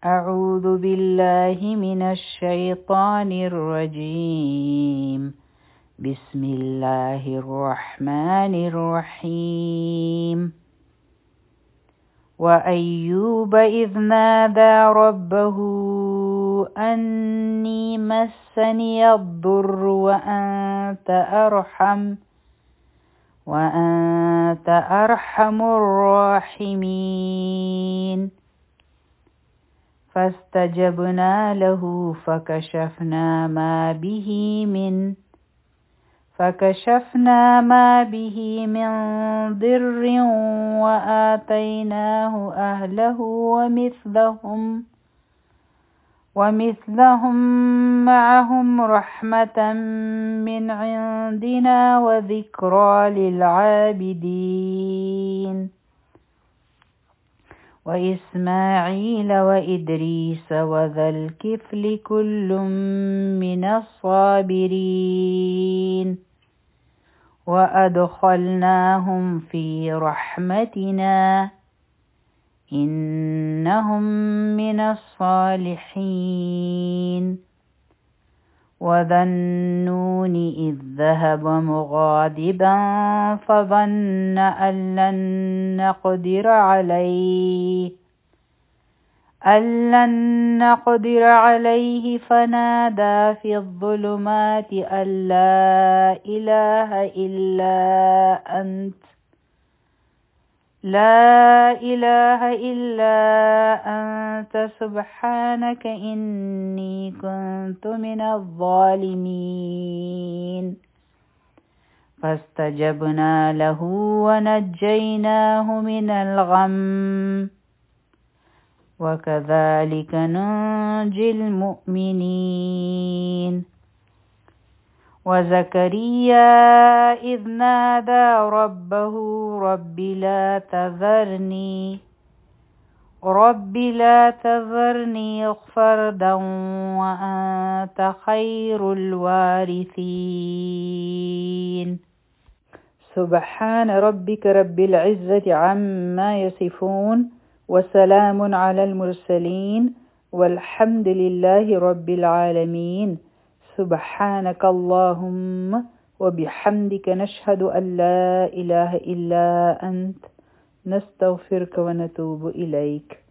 أعوذ بالله من الشيطان الرجيم. بسم الله الرحمن الرحيم. وأيوب إذ نادى ربه أني مسني الضر وأنت أرحم الراحمين. فاستجبنا له فكشفنا ما به من ضر وآتيناه أهله ومثلهم معهم رحمة من عندنا وذكرى للعابدين. وإسماعيل وإدريس وذا الكفل كل من الصابرين. وأدخلناهم في رحمتنا إنهم من الصالحين. وذا النون إذ ذهب مغاضبا فظن أن لن نقدر عليه فنادى في الظلمات أن لا إله إلا أنت سبحانك إني كنت من الظالمين. فاستجبنا له ونجيناه من الغم وكذلك ننجي المؤمنين. وزكريا إذ نادى ربه رب لا تذرني فردا وأنت خير الوارثين. سبحان ربك رب العزة عما يصفون وسلام على المرسلين والحمد لله رب العالمين. سبحانك اللهم وبحمدك نشهد أن لا إله إلا أنت نستغفرك ونتوب إليك.